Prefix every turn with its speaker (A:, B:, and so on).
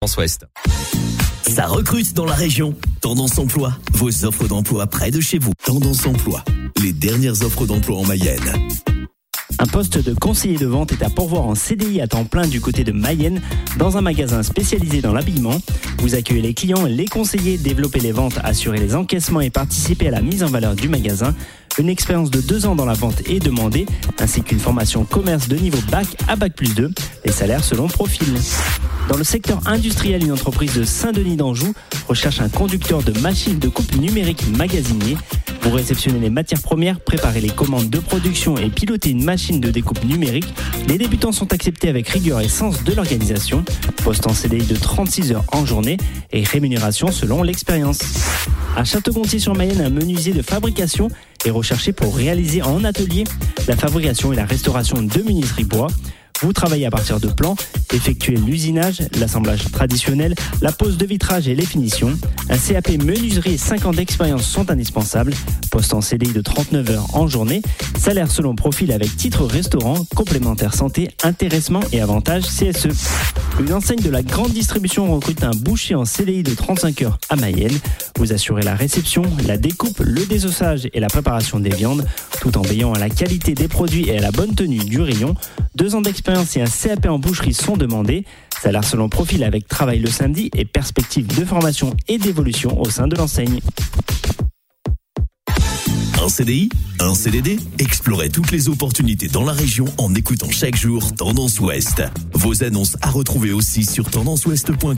A: Ouest.
B: Ça recrute dans la région. Tendance Emploi, vos offres d'emploi près de chez vous. Tendance Emploi, les dernières offres d'emploi en Mayenne.
C: Un poste de conseiller de vente est à pourvoir en CDI à temps plein du côté de Mayenne, dans un magasin spécialisé dans l'habillement. Vous accueillez les clients et les conseillers, développez les ventes, assurez les encaissements et participez à la mise en valeur du magasin. Une expérience de 2 ans dans la vente est demandée, ainsi qu'une formation commerce de niveau bac à bac+2. Les salaires selon profil. Dans le secteur industriel, une entreprise de Saint-Denis d'Anjou recherche un conducteur de machines de coupe numérique magasinier. Vous réceptionnez les matières premières, préparez les commandes de production et pilotez une machine de découpe numérique. Les débutants sont acceptés avec rigueur et sens de l'organisation. Poste en CDI de 36 heures en journée et rémunération selon l'expérience. À Château-Gontier-sur-Mayenne, un menuisier de fabrication est recherché pour réaliser en atelier la fabrication et la restauration de menuiseries bois. Vous travaillez à partir de plans, effectuez l'usinage, l'assemblage traditionnel, la pose de vitrage et les finitions. Un CAP menuiserie et 5 ans d'expérience sont indispensables. Poste en CDI de 39 heures en journée. Salaire selon profil avec titre restaurant, complémentaire santé, intéressement et avantages CSE. Une enseigne de la grande distribution recrute un boucher en CDI de 35 heures à Mayenne. Vous assurez la réception, la découpe, le désossage et la préparation des viandes, tout en veillant à la qualité des produits et à la bonne tenue du rayon. 2 ans d'expérience et un CAP en boucherie sont demandés. Salaire selon profil avec travail le samedi et perspective de formation et d'évolution au sein de l'enseigne.
B: Un CDI, un CDD, explorez toutes les opportunités dans la région en écoutant chaque jour Tendance Ouest. Vos annonces à retrouver aussi sur tendanceouest.com.